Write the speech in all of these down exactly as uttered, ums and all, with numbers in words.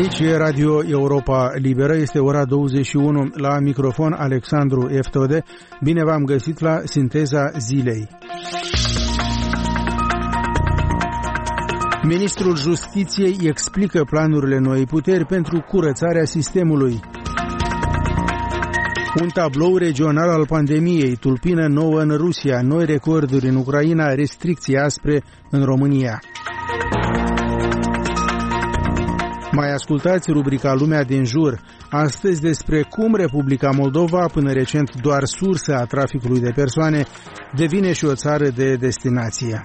Aici e Radio Europa Liberă, este ora douăzeci și unu, la microfon Alexandru Eftode. Bine v-am găsit la Sinteza Zilei. Ministrul Justiției explică planurile Noii Puteri pentru curățarea sistemului. Un tablou regional al pandemiei, tulpină nouă în Rusia, noi recorduri în Ucraina, restricții aspre în România. Mai ascultați rubrica Lumea din jur, astăzi despre cum Republica Moldova, până recent doar sursă a traficului de persoane, devine și o țară de destinație.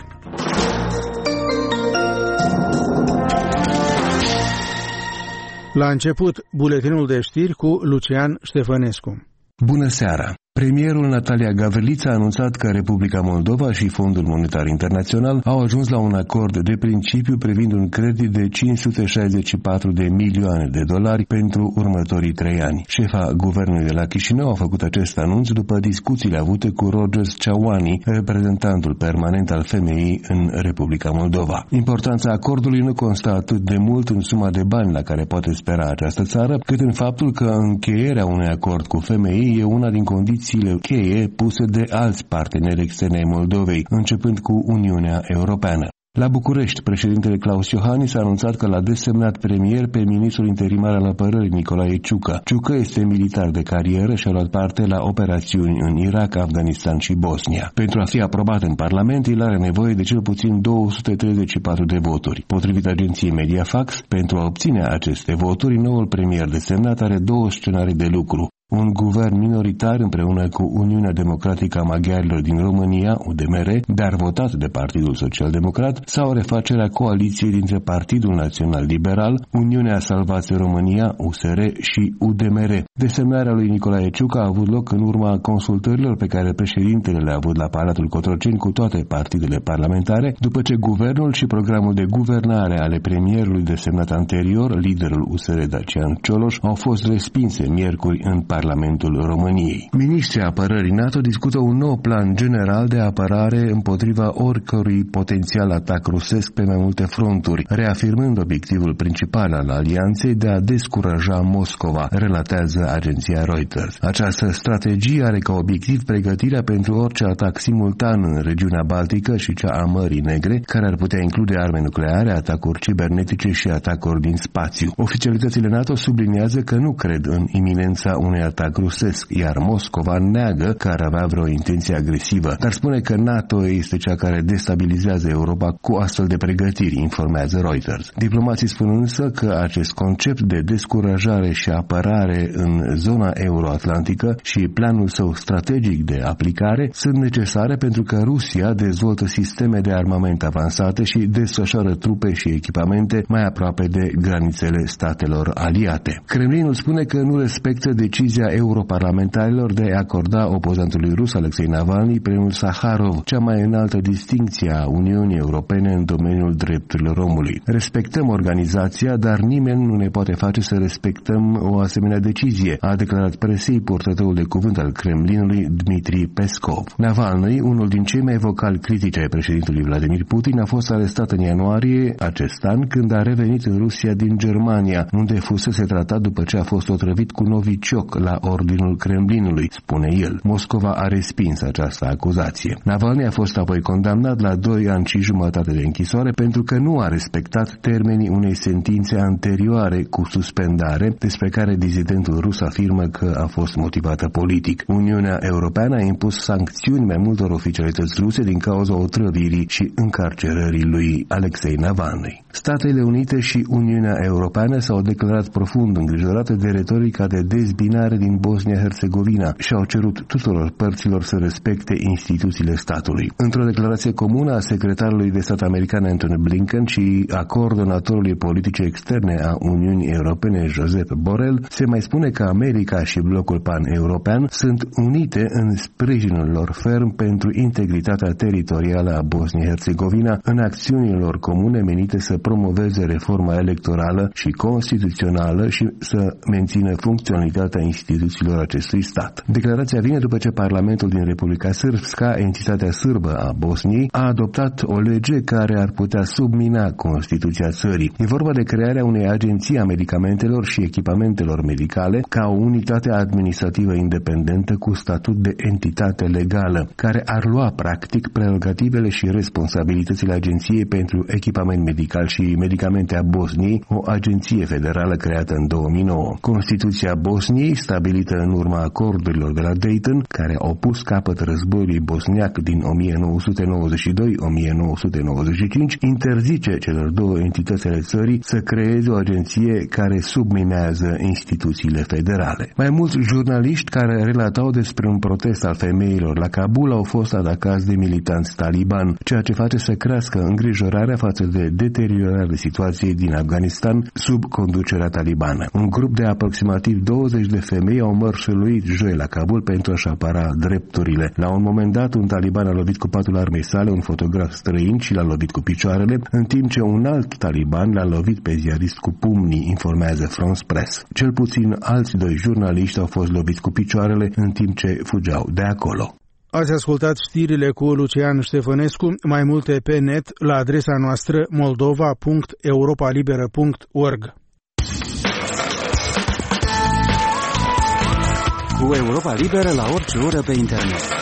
La început, buletinul de știri cu Lucian Ștefănescu. Bună seara! Premierul Natalia Gavrilița a anunțat că Republica Moldova și Fondul Monetar Internațional au ajuns la un acord de principiu privind un credit de cinci sute șaizeci și patru de milioane de dolari pentru următorii trei ani. Șefa guvernului de la Chișinău a făcut acest anunț după discuțiile avute cu Rogers Ceauani, reprezentantul permanent al femeii în Republica Moldova. Importanța acordului nu constă atât de mult în suma de bani la care poate spera această țară, cât în faptul că încheierea unui acord cu femeii e una din condiții cheie puse de alți parteneri externi ai Moldovei, începând cu Uniunea Europeană. La București, președintele Claus Iohannis a anunțat că l-a desemnat premier pe ministrul interimar al apărării Nicolae Ciucă. Ciucă este militar de carieră și a luat parte la operațiuni în Irak, Afganistan și Bosnia. Pentru a fi aprobat în Parlament, el are nevoie de cel puțin două sute treizeci și patru de voturi. Potrivit agenției Mediafax, pentru a obține aceste voturi, noul premier desemnat are două scenarii de lucru. Un guvern minoritar împreună cu Uniunea Democratică a Maghiarilor din România, U D M R, dar votat de Partidul Social Democrat, sau refacerea coaliției dintre Partidul Național Liberal, Uniunea Salvați România, U S R și U D M R. Desemnarea lui Nicolae Ciucă a avut loc în urma consultărilor pe care președintele le-a avut la Palatul Cotroceni cu toate partidele parlamentare, după ce guvernul și programul de guvernare ale premierului desemnat anterior, liderul U S R Dacian Cioloș, au fost respinse miercuri în Parlamentul României. Ministrii apărării NATO discută un nou plan general de apărare împotriva oricărui potențial atac rusesc pe mai multe fronturi, reafirmând obiectivul principal al alianței de a descuraja Moscova, relatează agenția Reuters. Această strategie are ca obiectiv pregătirea pentru orice atac simultan în regiunea Baltică și cea a Mării Negre, care ar putea include arme nucleare, atacuri cibernetice și atacuri din spațiu. Oficialitățile NATO subliniază că nu cred în iminența unei atac rusesc, iar Moscova neagă că ar avea vreo intenție agresivă, dar spune că NATO este cea care destabilizează Europa cu astfel de pregătiri, informează Reuters. Diplomații spun însă că acest concept de descurajare și apărare în zona euroatlantică și planul său strategic de aplicare sunt necesare pentru că Rusia dezvoltă sisteme de armament avansate și desfășoară trupe și echipamente mai aproape de granițele statelor aliate. Kremlinul spune că nu respectă decizia europarlamentarilor de a acorda opozantului rus Alexei Navalny premiul Saharov, cea mai înaltă distincție a Uniunii Europene în domeniul drepturilor omului. Respectăm organizația, dar nimeni nu ne poate face să respectăm o asemenea decizie, a declarat presei purtătorul de cuvânt al Kremlinului Dmitri Peskov. Navalny, unul din cei mai vocali critici ai președintelui Vladimir Putin, a fost arestat în ianuarie acest an când a revenit în Rusia din Germania, unde fusese tratat după ce a fost otrăvit cu novicioc la ordinul Kremlinului, spune el. Moscova a respins această acuzație. Navalny a fost apoi condamnat la doi ani și jumătate de închisoare pentru că nu a respectat termenii unei sentințe anterioare cu suspendare, despre care dizidentul rus afirmă că a fost motivată politic. Uniunea Europeană a impus sancțiuni mai multor oficialități ruse din cauza otrăvirii și încarcerării lui Alexei Navalny. Statele Unite și Uniunea Europeană s-au declarat profund îngrijorate de retorica de dezbinare din Bosnia-Herzegovina și au cerut tuturor părților să respecte instituțiile statului. Într-o declarație comună a secretarului de stat american Antony Blinken și a coordonatorului politice externe a Uniunii Europene Josep Borrell, se mai spune că America și blocul pan-european sunt unite în sprijinul lor ferm pentru integritatea teritorială a Bosnia-Herzegovina în acțiunile lor comune menite să promoveze reforma electorală și constituțională și să mențină funcționalitatea instituțiilor acestui stat. Declarația vine după ce Parlamentul din Republica Srpska, entitatea sârbă a Bosniei, a adoptat o lege care ar putea submina Constituția țării. E vorba de crearea unei agenții a medicamentelor și echipamentelor medicale ca o unitate administrativă independentă cu statut de entitate legală, care ar lua practic prerogativele și responsabilitățile Agenției pentru Echipament Medical și Medicamente a Bosniei, o agenție federală creată în două mii nouă. Constituția Bosniei, stabilită în urma acordurilor de la Dayton, care au pus capăt războiului bosniac din o mie nouă sute nouăzeci și doi - o mie nouă sute nouăzeci și cinci, interzice celor două entități ale țării să creeze o agenție care subminează instituțiile federale. Mai mulți jurnaliști care relatau despre un protest al femeilor la Kabul au fost atacați de militanți taliban, ceea ce face să crească îngrijorarea față de deteriorarea situației din Afganistan sub conducerea talibană. Un grup de aproximativ douăzeci de femei au mărșăluit joi la Kabul pentru a-și apăra drepturile. La un moment dat, un taliban a lovit cu patul armei sale un fotograf străin și l-a lovit cu picioarele, în timp ce un alt taliban l-a lovit pe ziarist cu pumnii, informează France Press. Cel puțin alți doi jurnaliști au fost loviți cu picioarele în timp ce fugeau de acolo. Ați ascultat știrile cu Lucian Ștefănescu, mai multe pe net la adresa noastră moldova punct europalibera punct org. Cu Europa Liberă la orice oră pe internet.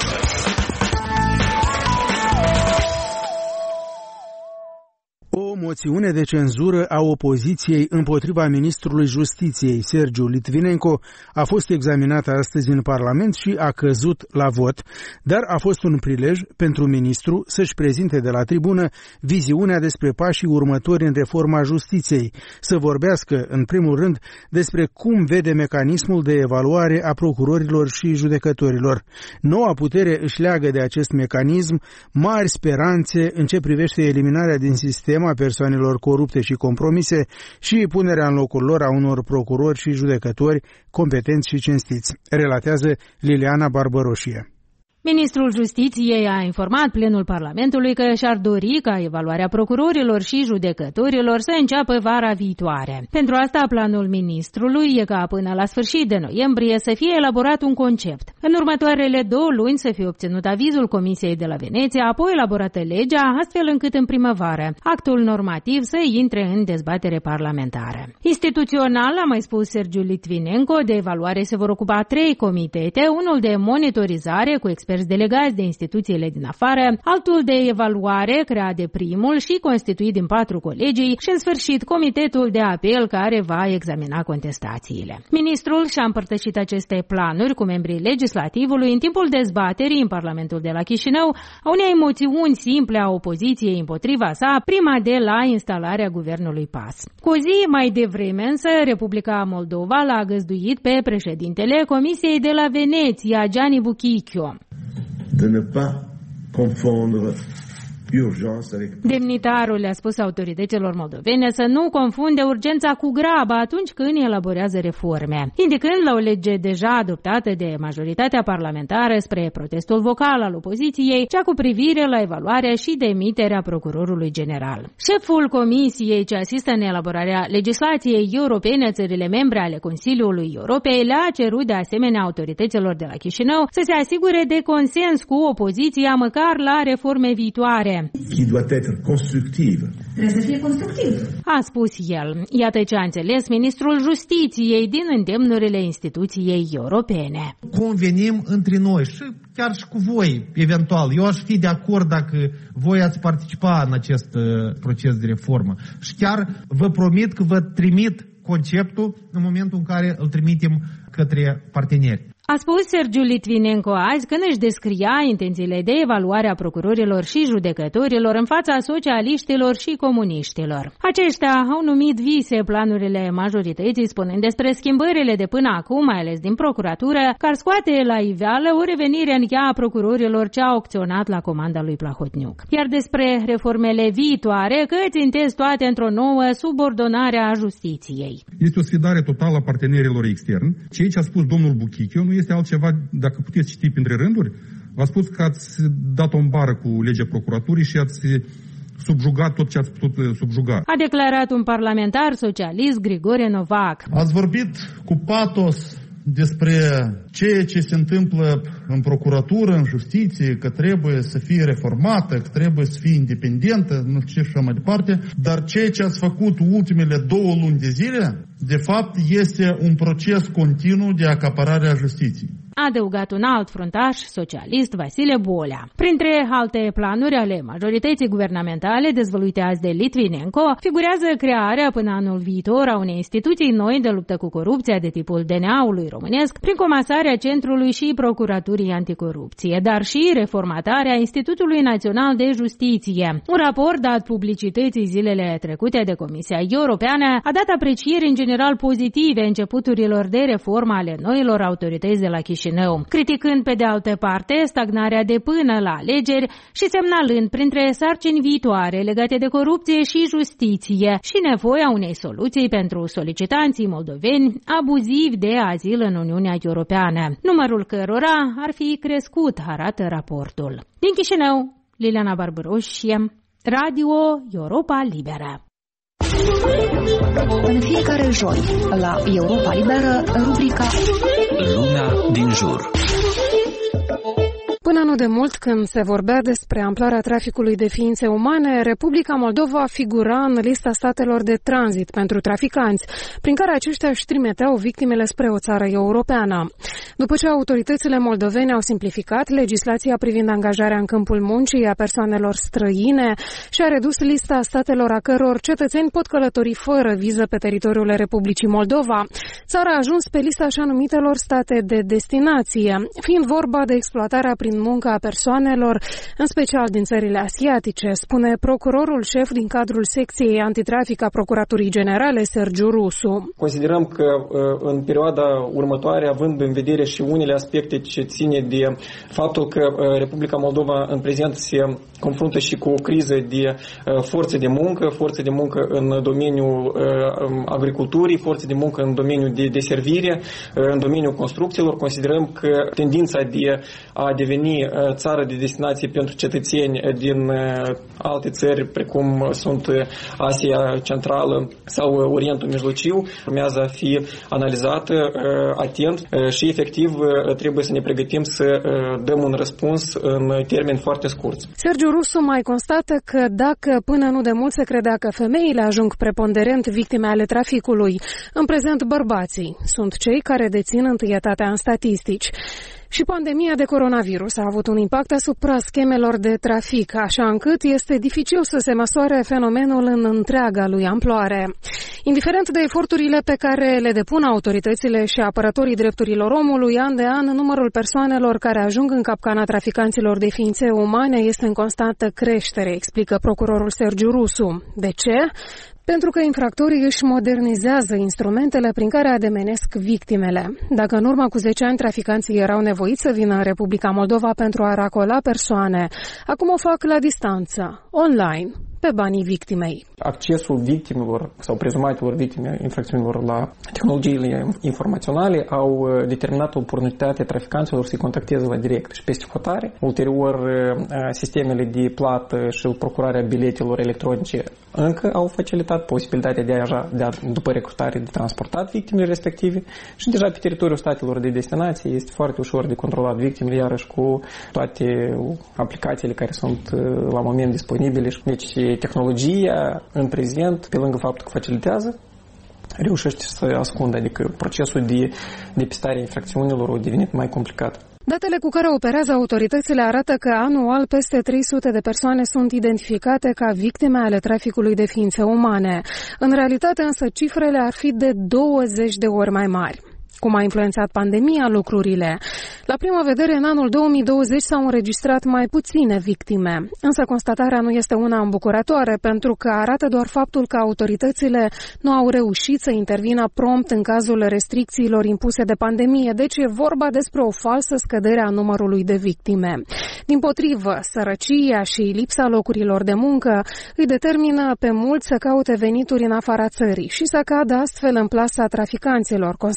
O moțiune de cenzură a opoziției împotriva ministrului Justiției, Sergiu Litvinenko, a fost examinată astăzi în Parlament și a căzut la vot, dar a fost un prilej pentru ministru să-și prezinte de la tribună viziunea despre pașii următori în reforma justiției, să vorbească, în primul rând, despre cum vede mecanismul de evaluare a procurorilor și judecătorilor. Noua putere își leagă de acest mecanism mari speranțe în ce privește eliminarea din sistem a persoanelor corupte și compromise și punerea în locul lor a unor procurori și judecători competenți și cinstiți, relatează Liliana Barbăroșie. Ministrul Justiției a informat plenul Parlamentului că și-ar dori ca evaluarea procurorilor și judecătorilor să înceapă vara viitoare. Pentru asta, planul ministrului e ca până la sfârșit de noiembrie să fie elaborat un concept. În următoarele două luni să fie obținut avizul Comisiei de la Veneția, apoi elaborată legea, astfel încât în primăvară actul normativ să intre în dezbatere parlamentară. Instituțional, a mai spus Sergiu Litvinenko, de evaluare se vor ocupa trei comitete, unul de monitorizare cu experți delegați de instituțiile din afară, altul de evaluare creat de primul și constituit din patru colegii și, în sfârșit, comitetul de apel care va examina contestațiile. Ministrul și-a împărtășit aceste planuri cu membrii legislativului în timpul dezbaterii în Parlamentul de la Chișinău a unei moțiuni simple a opoziției împotriva sa, prima de la instalarea guvernului P A S. Cu o zi mai devreme, însă, Republica Moldova l-a găzduit pe președintele Comisiei de la Veneția, Gianni Buchichio. De ne pas confondre urgență. Demnitarul le-a spus autorităților moldovene să nu confunde urgența cu graba atunci când elaborează reforme, indicând la o lege deja adoptată de majoritatea parlamentară spre protestul vocal al opoziției, cea cu privire la evaluarea și demiterea procurorului general. Șeful comisiei ce asistă în elaborarea legislației europene, țările membre ale Consiliului Europei, le-a cerut de asemenea autorităților de la Chișinău să se asigure de consens cu opoziția măcar la reforme viitoare. Qui doit être constructive. Trebuie să fie constructiv, a spus el. Iată ce a înțeles ministrul Justiției din îndemnurile instituției europene. Convenim între noi și chiar și cu voi, eventual. Eu aș fi de acord dacă voi ați participa în acest proces de reformă. Și chiar vă promit că vă trimit conceptul în momentul în care îl trimitem către parteneri. A spus Sergiu Litvinenko azi când își descria intențiile de evaluare a procurorilor și judecătorilor în fața socialiștilor și comuniștilor. Aceștia au numit vise planurile majorității, spunând despre schimbările de până acum, mai ales din procuratură, care scoate la iveală o revenire în ea a procurorilor ce au acționat la comanda lui Plahotniuc. Iar despre reformele viitoare, că țintesc toate într-o nouă subordonare a justiției. Este o sfidare totală a partenerilor externi. Ceea ce a spus domnul Buchichio nu este altceva, dacă puteți citi printre rânduri, v-a spus că ați dat o bară cu legea procuraturii și ați subjugat tot ce ați putut subjuga. A declarat un parlamentar socialist, Grigore Novac. Ați vorbit cu patos despre ceea ce se întâmplă în procuratură, în justiție, că trebuie să fie reformată, că trebuie să fie independentă, nu știu ce și așa mai departe, dar ceea ce ați făcut ultimele două luni de zile, de fapt, este un proces continuu de acaparare a justiției. A adăugat un alt fruntaș socialist, Vasile Bolea. Printre alte planuri ale majorității guvernamentale dezvăluite azi de Litvinenko, figurează crearea până anul viitor a unei instituții noi de luptă cu corupția de tipul D N A-ului românesc, prin comasarea Centrului și Procuraturii Anticorupție, dar și reformatarea Institutului Național de Justiție. Un raport dat publicității zilele trecute de Comisia Europeană a dat aprecieri în general pozitive începuturilor de reformă ale noilor autorități de la Chișinău, criticând pe de altă parte stagnarea de până la alegeri și semnalând printre sarcini viitoare legate de corupție și justiție și nevoia unei soluții pentru solicitanții moldoveni abuzivi de azil în Uniunea Europeană, numărul cărora ar fi crescut, arată raportul. Din Chișinău, Liliana Barbaroșie, Radio Europa Liberă. În fiecare joi, la Europa Liberă, rubrica Lumea din jur. Până nu de mult, când se vorbea despre amploarea traficului de ființe umane, Republica Moldova figura în lista statelor de tranzit pentru traficanți, prin care aceștia își trimiteau victimele spre o țară europeană. După ce autoritățile moldovene au simplificat legislația privind angajarea în câmpul muncii a persoanelor străine și a redus lista statelor a căror cetățeni pot călători fără viză pe teritoriul Republicii Moldova, țara a ajuns pe lista așa numitelor state de destinație, fiind vorba de exploatarea prin munca a persoanelor, în special din țările asiatice, spune procurorul șef din cadrul secției antitrafic a Procuraturii Generale, Sergiu Rusu. Considerăm că în perioada următoare, având în vedere și unele aspecte ce ține de faptul că Republica Moldova în prezent se confruntă și cu o criză de forțe de muncă, forțe de muncă în domeniul agriculturii, forțe de muncă în domeniul de deservire, în domeniul construcțiilor, considerăm că tendința de a deveni țară de destinație pentru cetățeni din alte țări, precum sunt Asia Centrală sau Orientul Mijlociu, urmează a fi analizată atent și efectiv trebuie să ne pregătim să dăm un răspuns în termeni foarte scurți. Sergiu Rusu mai constată că dacă până nu de mult se credea că femeile ajung preponderent victime ale traficului, în prezent bărbații sunt cei care dețin întâietatea în statistici. Și pandemia de coronavirus a avut un impact asupra schemelor de trafic, așa încât este dificil să se măsoare fenomenul în întreaga lui amploare. Indiferent de eforturile pe care le depun autoritățile și apărătorii drepturilor omului, an de an, numărul persoanelor care ajung în capcana traficanților de ființe umane este în constantă creștere, explică procurorul Sergiu Rusu. De ce? Pentru că infractorii își modernizează instrumentele prin care ademenesc victimele. Dacă în urmă cu zece ani traficanții erau nevoiți să vină în Republica Moldova pentru a racola persoane, acum o fac la distanță, online, pe banii victimei. Accesul victimelor sau prezumatelor victime infracțiunilor la tehnologiile informaționale au determinat oportunitatea traficanților să-i contacteze la direct și peste hotare. Ulterior, sistemele de plată și procurarea biletelor electronice încă au facilitat posibilitatea de a, de a după recrutare, de transportat victimele respective și deja pe teritoriul statelor de destinație este foarte ușor de controlat victimele, iarăși cu toate aplicațiile care sunt la moment disponibile. Deci tehnologia în prezent, pe lângă faptul că facilitează, reușește să ascundă, adică procesul de depistare infracțiunilor a devenit mai complicat. Datele cu care operează autoritățile arată că anual peste trei sute de persoane sunt identificate ca victime ale traficului de ființe umane. În realitate însă cifrele ar fi de douăzeci de ori mai mari. Cum a influențat pandemia lucrurile? La prima vedere, în anul două mii douăzeci s-au înregistrat mai puține victime, însă constatarea nu este una îmbucurătoare, pentru că arată doar faptul că autoritățile nu au reușit să intervină prompt în cazul restricțiilor impuse de pandemie, deci e vorba despre o falsă scădere a numărului de victime. Dimpotrivă, sărăcia și lipsa locurilor de muncă îi determină pe mulți să caute venituri în afara țării și să cadă astfel în plasa traficanților, constată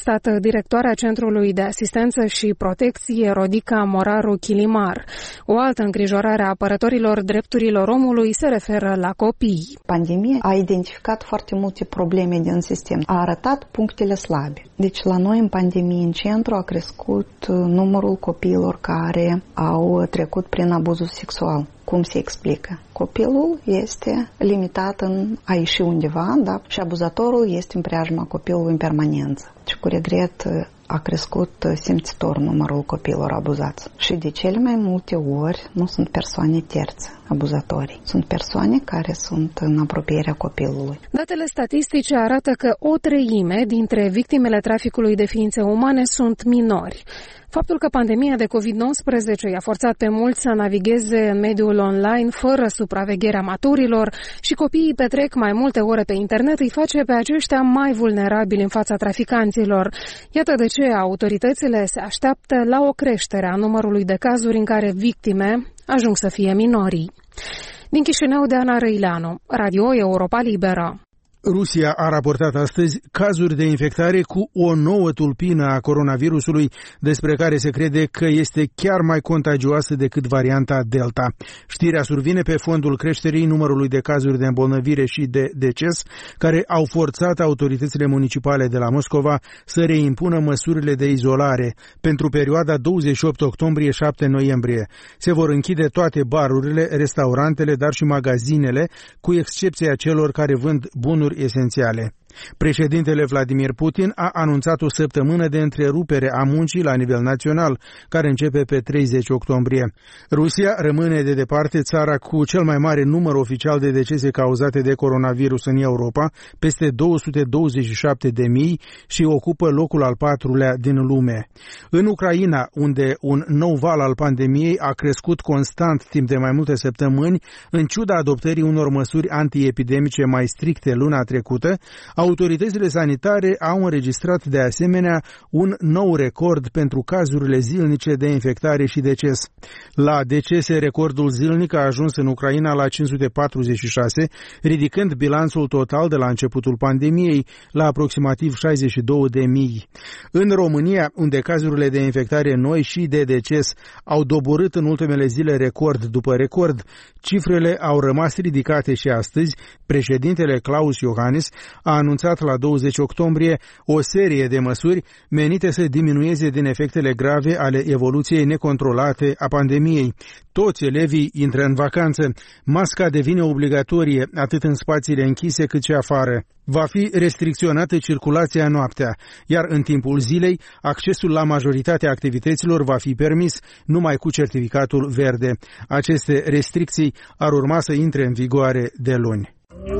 directoarea Centrului de Asistență și Protecție Rodica Moraru Chilimar. O altă îngrijorare a apărătorilor drepturilor omului se referă la copii. Pandemia a identificat foarte multe probleme din sistem, a arătat punctele slabe. Deci la noi în pandemie în centru a crescut numărul copiilor care au trecut prin abuzul sexual. Cum se explică? Copilul este limitat în a ieși undeva, da? Și abuzatorul este în preajma copilului în permanență. Și cu regret a crescut simțitor numărul copiilor abuzați. Și de cele mai multe ori nu sunt persoane terțe abuzatorii. Sunt persoane care sunt în apropierea copilului. Datele statistice arată că o treime dintre victimele traficului de ființe umane sunt minori. Faptul că pandemia de covid nouăsprezece i-a forțat pe mulți să navigheze în mediul online fără supravegherea maturilor și copiii petrec mai multe ore pe internet îi face pe aceștia mai vulnerabili în fața traficanților. Iată de ce autoritățile se așteaptă la o creștere a numărului de cazuri în care victime ajung să fie minorii. Din Chișinău, Deana Răileanu, Radio Europa Liberă. Rusia a raportat astăzi cazuri de infectare cu o nouă tulpină a coronavirusului, despre care se crede că este chiar mai contagioasă decât varianta Delta. Știrea survine pe fondul creșterii numărului de cazuri de îmbolnăvire și de deces, care au forțat autoritățile municipale de la Moscova să reimpună măsurile de izolare pentru perioada douăzeci și opt octombrie - șapte noiembrie. Se vor închide toate barurile, restaurantele, dar și magazinele, cu excepția celor care vând bunuri esențiale. Președintele Vladimir Putin a anunțat o săptămână de întrerupere a muncii la nivel național, care începe pe treizeci octombrie. Rusia rămâne de departe țara cu cel mai mare număr oficial de decese cauzate de coronavirus în Europa, peste două sute douăzeci și șapte de mii, și ocupă locul al patrulea din lume. În Ucraina, unde un nou val al pandemiei a crescut constant timp de mai multe săptămâni, în ciuda adoptării unor măsuri antiepidemice mai stricte luna trecută, autoritățile sanitare au înregistrat de asemenea un nou record pentru cazurile zilnice de infectare și deces. La decese, recordul zilnic a ajuns în Ucraina la cinci sute patruzeci și șase, ridicând bilanțul total de la începutul pandemiei la aproximativ șaizeci și două de mii. În România, unde cazurile de infectare noi și de deces au doborât în ultimele zile record după record, cifrele au rămas ridicate și astăzi. Președintele Klaus Iohannis a anunțat la douăzeci octombrie o serie de măsuri menite să diminueze din efectele grave ale evoluției necontrolate a pandemiei. Toți elevii intră în vacanță. Masca devine obligatorie atât în spațiile închise cât și afară. Va fi restricționată circulația noaptea, iar în timpul zilei accesul la majoritatea activităților va fi permis numai cu certificatul verde. Aceste restricții ar urma să intre în vigoare de luni.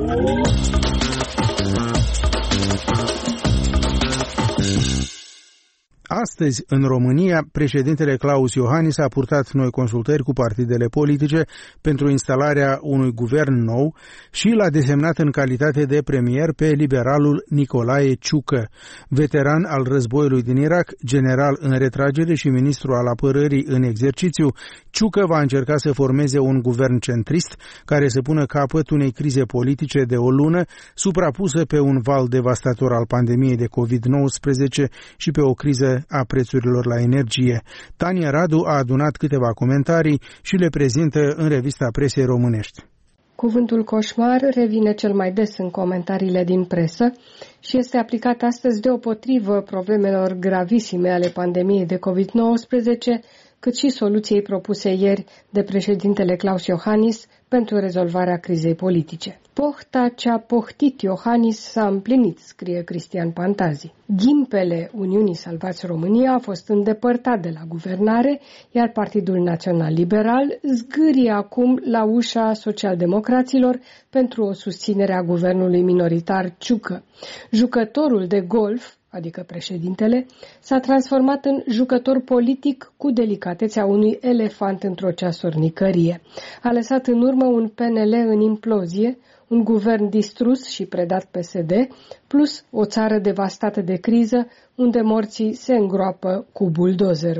Astăzi, în România, președintele Klaus Iohannis a purtat noi consultări cu partidele politice pentru instalarea unui guvern nou și l-a desemnat în calitate de premier pe liberalul Nicolae Ciucă. Veteran al războiului din Irak, general în retragere și ministru al apărării în exercițiu, Ciucă va încerca să formeze un guvern centrist care să pună capăt unei crize politice de o lună, suprapusă pe un val devastator al pandemiei de covid nouăsprezece și pe o criză a prețurilor la energie. Tania Radu a adunat câteva comentarii și le prezintă în revista presei românești. Cuvântul coșmar revine cel mai des în comentariile din presă și este aplicat astăzi deopotrivă problemelor gravisime ale pandemiei de covid nouăsprezece, cât și soluției propuse ieri de președintele Klaus Iohannis pentru rezolvarea crizei politice. Pohta ce-a pohtit Iohannis s-a împlinit, scrie Cristian Pantazi. Ghimpele Uniunii Salvați România a fost îndepărtat de la guvernare, iar Partidul Național Liberal zgârie acum la ușa socialdemocraților pentru o susținere a guvernului minoritar Ciucă. Jucătorul de golf, adică președintele, s-a transformat în jucător politic cu delicatețea unui elefant într-o ceasornicărie. A lăsat în urmă un P N L în implozie, un guvern distrus și predat P S D, plus o țară devastată de criză, unde morții se îngroapă cu buldozerul.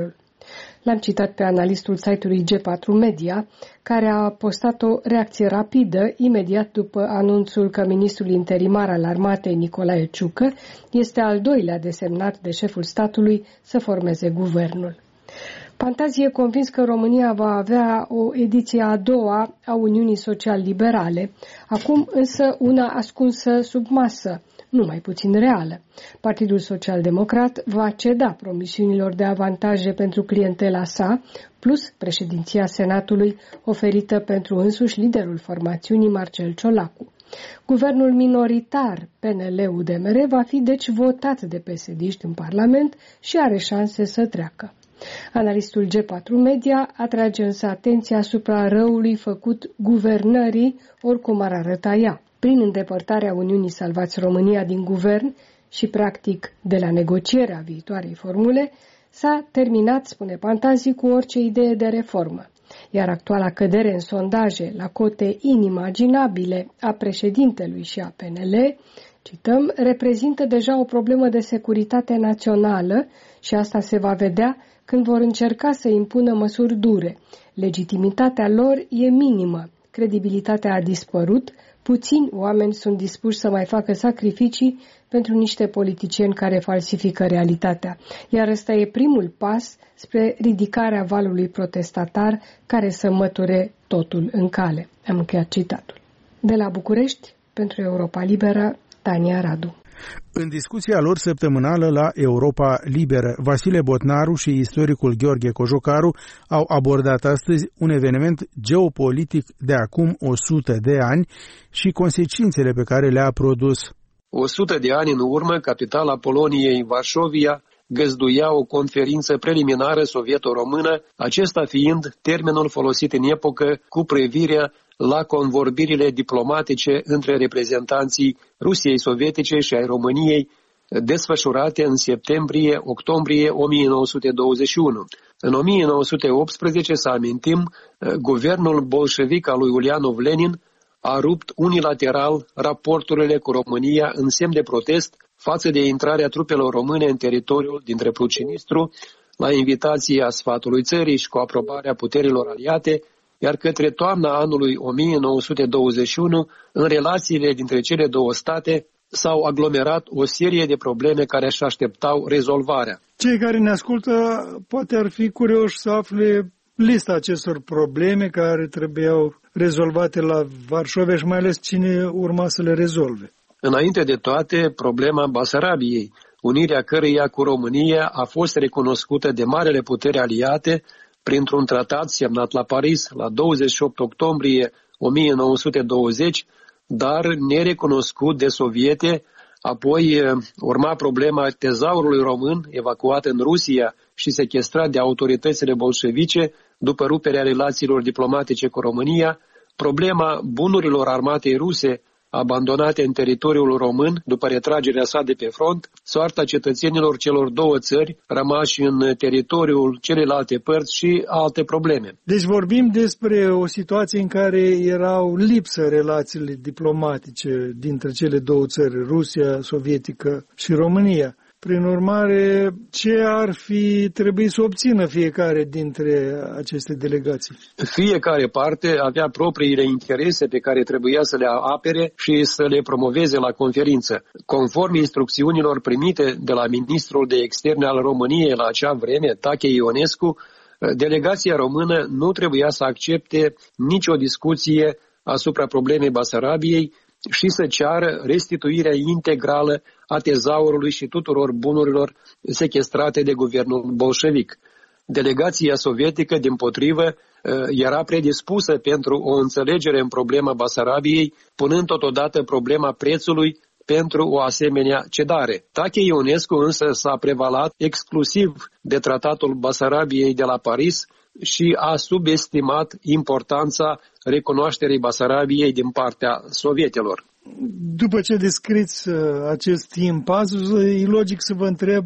L-am citat pe analistul site-ului G patru Media, care a postat o reacție rapidă imediat după anunțul că ministrul interimar al armatei Nicolae Ciucă este al doilea desemnat de șeful statului să formeze guvernul. Pantazi e convins că România va avea o ediție a doua a Uniunii Social-Liberale, acum însă una ascunsă sub masă, nu mai puțin reală. Partidul Social-Democrat va ceda promisiunilor de avantaje pentru clientela sa, plus președinția Senatului oferită pentru însuși liderul formațiunii Marcel Ciolacu. Guvernul minoritar P N L U D M R va fi deci votat de P S D-iști în Parlament și are șanse să treacă. Analistul G patru Media atrage însă atenția asupra răului făcut guvernării, oricum ar arăta ea. Prin îndepărtarea Uniunii Salvați România din guvern și, practic, de la negocierea viitoarei formule, s-a terminat, spune Pantazi, cu orice idee de reformă. Iar actuala cădere în sondaje la cote inimaginabile a președintelui și a P N L, cităm, reprezintă deja o problemă de securitate națională și asta se va vedea când vor încerca să impună măsuri dure. Legitimitatea lor e minimă, credibilitatea a dispărut, puțini oameni sunt dispuși să mai facă sacrificii pentru niște politicieni care falsifică realitatea. Iar ăsta e primul pas spre ridicarea valului protestatar care să măture totul în cale. Am încheiat citatul. De la București, pentru Europa Liberă, Tania Radu. În discuția lor săptămânală la Europa Liberă, Vasile Botnaru și istoricul Gheorghe Cojocaru au abordat astăzi un eveniment geopolitic de acum o sută de ani și consecințele pe care le-a produs. O sută de ani în urmă, capitala Poloniei, Varșovia, găzduia o conferință preliminară sovieto-română, acesta fiind termenul folosit în epocă cu privirea la convorbirile diplomatice între reprezentanții Rusiei sovietice și ai României, desfășurate în septembrie-octombrie o mie nouă sute douăzeci și unu. În o mie nouă sute optsprezece, să amintim, guvernul bolșevic al lui Ulianov Lenin a rupt unilateral raporturile cu România în semn de protest față de intrarea trupelor române în teritoriul dintre Prucinistru, la invitația sfatului țării și cu aprobarea puterilor aliate, iar către toamna anului o mie nouă sute douăzeci și unu, în relațiile dintre cele două state, s-au aglomerat o serie de probleme care își așteptau rezolvarea. Cei care ne ascultă poate ar fi curioși să afle lista acestor probleme care trebuiau rezolvate la Varșovia și mai ales cine urma să le rezolve. Înainte de toate, problema Basarabiei, unirea căreia cu România a fost recunoscută de marele puteri aliate printr-un tratat semnat la Paris la douăzeci și opt octombrie o mie nouă sute douăzeci, dar nerecunoscut de soviete. Apoi urma problema tezaurului român evacuat în Rusia și sequestrat de autoritățile bolșevice după ruperea relațiilor diplomatice cu România, problema bunurilor armatei ruse abandonate în teritoriul român după retragerea sa de pe front, soarta cetățenilor celor două țări rămași în teritoriul celelalte părți și alte probleme. Deci vorbim despre o situație în care erau lipsă relațiile diplomatice dintre cele două țări, Rusia sovietică și România. Prin urmare, ce ar fi trebuit să obțină fiecare dintre aceste delegații? Fiecare parte avea propriile interese pe care trebuia să le apere și să le promoveze la conferință. Conform instrucțiunilor primite de la ministrul de externe al României la acea vreme, Tache Ionescu, delegația română nu trebuia să accepte nicio discuție asupra problemei Basarabiei și să ceară restituirea integrală a tezaurului și tuturor bunurilor sequestrate de guvernul bolșevic. Delegația sovietică, dimpotrivă, era predispusă pentru o înțelegere în problema Basarabiei, punând totodată problema prețului pentru o asemenea cedare. Tache Ionescu însă s-a prevalat exclusiv de tratatul Basarabiei de la Paris și a subestimat importanța recunoașterii Basarabiei din partea sovietelor. După ce descriți acest impas, e logic să vă întreb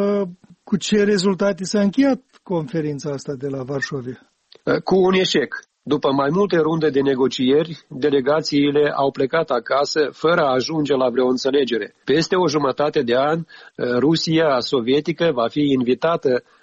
cu ce rezultate s-a încheiat conferința asta de la Varșovia. Cu un eșec. După mai multe runde de negocieri, delegațiile au plecat acasă fără a ajunge la vreo înțelegere. Peste o jumătate de an, Rusia sovietică va fi invitată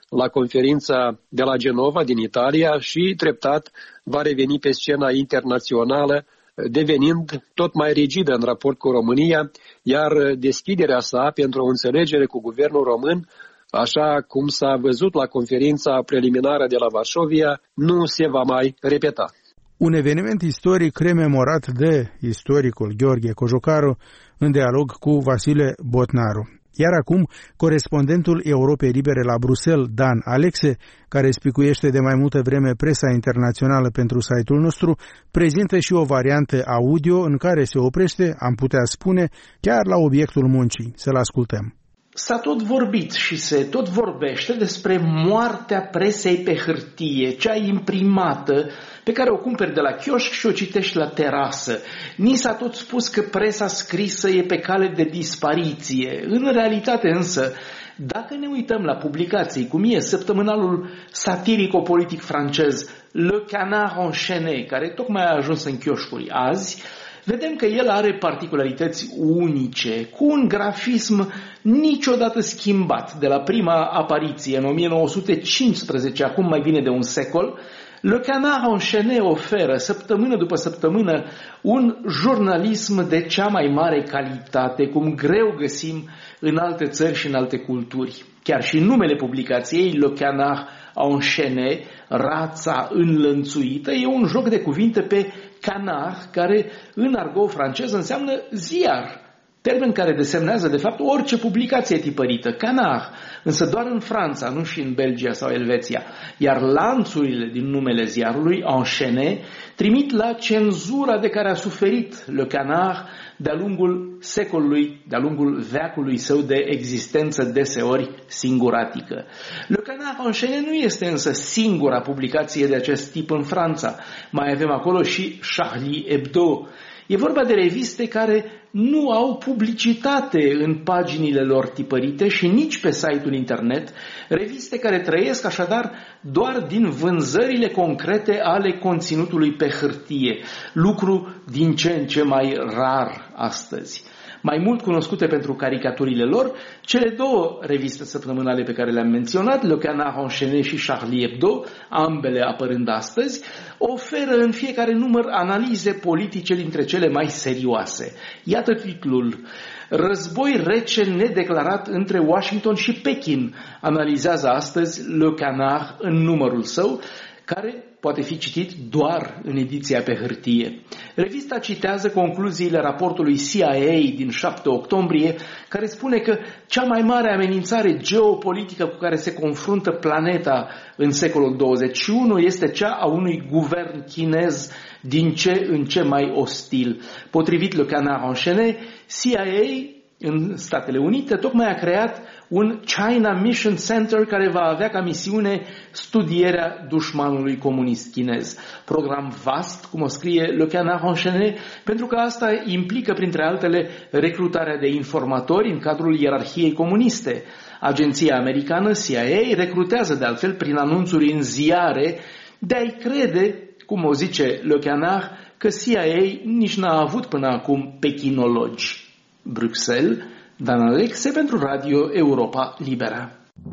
la conferința de la Genova din Italia și treptat va reveni pe scena internațională, devenind tot mai rigidă în raport cu România, iar deschiderea sa pentru o înțelegere cu guvernul român, așa cum s-a văzut la conferința preliminară de la Varșovia, nu se va mai repeta. Un eveniment istoric rememorat de istoricul Gheorghe Cojocaru în dialog cu Vasile Botnaru. Iar acum, corespondentul Europei Libere la Bruxelles, Dan Alexe, care spicuiește de mai multă vreme presa internațională pentru site-ul nostru, prezintă și o variantă audio în care se oprește, am putea spune, chiar la obiectul muncii. Să-l ascultăm. S-a tot vorbit și se tot vorbește despre moartea presei pe hârtie, cea imprimată, pe care o cumperi de la chioșc și o citești la terasă. Ni s-a tot spus că presa scrisă e pe cale de dispariție. În realitate însă, dacă ne uităm la publicații, cum e săptămânalul satirico-politic francez Le Canard Enchaîné, care tocmai a ajuns în chioșcuri azi, vedem că el are particularități unice, cu un grafism niciodată schimbat de la prima apariție în o mie nouă sute cincisprezece, acum mai bine de un secol. Le Canard Enchaîné oferă săptămână după săptămână un jurnalism de cea mai mare calitate, cum greu găsim în alte țări și în alte culturi. Chiar și numele publicației, Le Canard Enchaîné, rața înlănțuită, e un joc de cuvinte pe canard, care în argot francez înseamnă ziar, termen care desemnează de fapt orice publicație tipărită, canard, însă doar în Franța, nu și în Belgia sau Elveția. Iar lanțurile din numele ziarului, enchaîné, trimit la cenzura de care a suferit Le Canard de-a lungul secolului, de-a lungul veacului său de existență deseori singuratică. Le Canard Enchaîné nu este însă singura publicație de acest tip în Franța. Mai avem acolo și Charlie Hebdo. E vorba de reviste care nu au publicitate în paginile lor tipărite și nici pe site-ul internet, reviste care trăiesc așadar doar din vânzările concrete ale conținutului pe hârtie, lucru din ce în ce mai rar astăzi. Mai mult cunoscute pentru caricaturile lor, cele două reviste săptămânale pe care le-am menționat, Le Canard Enchaîné și Charlie Hebdo, ambele apărând astăzi, oferă în fiecare număr analize politice dintre cele mai serioase. Iată titlul: Război rece nedeclarat între Washington și Pekin, analizează astăzi Le Canard în numărul său, care poate fi citit doar în ediția pe hârtie. Revista citează concluziile raportului C I A din șapte octombrie, care spune că cea mai mare amenințare geopolitică cu care se confruntă planeta în secolul douăzeci și unu este cea a unui guvern chinez din ce în ce mai ostil. Potrivit Le Canard Enchaîné, C I A în Statele Unite tocmai a creat un China Mission Center care va avea ca misiune studierea dușmanului comunist chinez. Program vast, cum o scrie Le Canard Enchaîné, pentru că asta implică, printre altele, recrutarea de informatori în cadrul ierarhiei comuniste. Agenția americană C I A recrutează de altfel prin anunțuri în ziare de a-i crede, cum o zice Le Canard, că C I A nici n-a avut până acum pechinologi. Bruxelles, Dan Alexe pentru Radio Europa Liberă.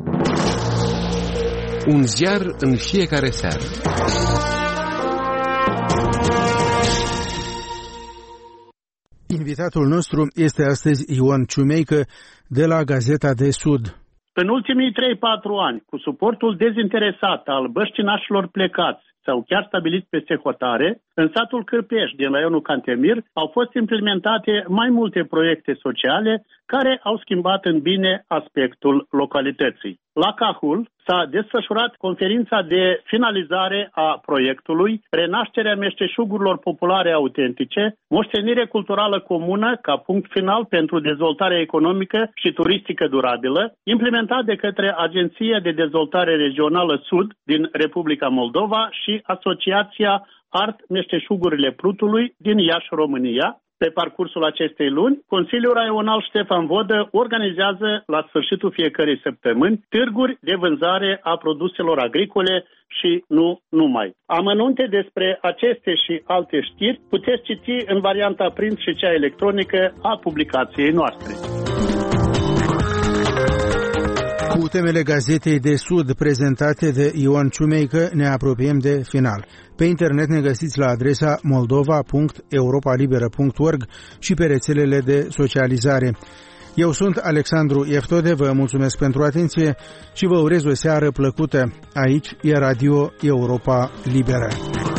Un ziar în fiecare seară. Invitatul nostru este astăzi Ion Ciumeică de la Gazeta de Sud. În ultimii trei patru ani, cu suportul dezinteresat al băștinașilor plecați sau chiar stabiliți peste hotare, în satul Cârpeș din raionul Cantemir au fost implementate mai multe proiecte sociale care au schimbat în bine aspectul localității. La Cahul s-a desfășurat conferința de finalizare a proiectului Renașterea meșteșugurilor populare autentice, moștenire culturală comună ca punct final pentru dezvoltare economică și turistică durabilă, implementat de către Agenția de Dezvoltare Regională Sud din Republica Moldova și Asociația Art Meșteșugurile Prutului din Iași, România. Pe parcursul acestei luni, Consiliul Raional Ștefan Vodă organizează la sfârșitul fiecărei săptămâni târguri de vânzare a produselor agricole și nu numai. Amănunte despre aceste și alte știri puteți citi în varianta print și cea electronică a publicației noastre. Cu temele Gazetei de Sud prezentate de Ion Ciumeică ne apropiem de final. Pe internet ne găsiți la adresa moldova punct europa liberă punct org și pe rețelele de socializare. Eu sunt Alexandru Ieftode, vă mulțumesc pentru atenție și vă urez o seară plăcută. Aici e Radio Europa Liberă.